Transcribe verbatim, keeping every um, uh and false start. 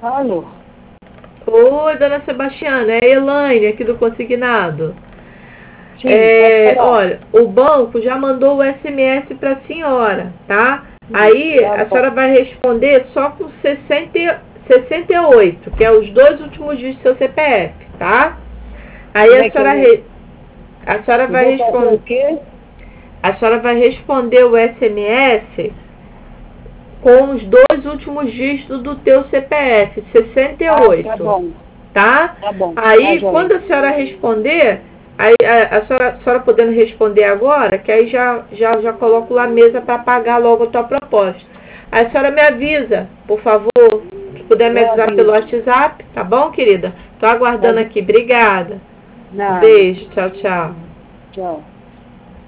Alô? Oi, dona Sebastiana, é a Elaine aqui do Consignado. Sim, pode É, falar. olha, o banco já mandou o S M S para a senhora, tá? Sim, Aí tá a bom. senhora vai responder só com sessenta, sessenta e oito, que é os dois últimos dias do seu C P F, tá? Aí Como a é que eu senhora, vou... re- a senhora Eu vai vou fazer responder, o quê? a senhora vai responder o S M S com os dois últimos dígitos do teu C P F, sessenta e Ah, tá oito, bom. tá? Tá bom. Tá Aí, joia. quando a senhora responder, aí a, a, senhora, a senhora podendo responder agora, que aí já, já, já coloco lá a mesa para pagar logo a tua proposta. Aí a senhora me avisa, por favor, se puder me Eu avisar pelo aviso. WhatsApp, tá bom, querida? Tô Tá aguardando bom. aqui. Obrigada. Um Nada. beijo. Tchau, tchau. Tchau.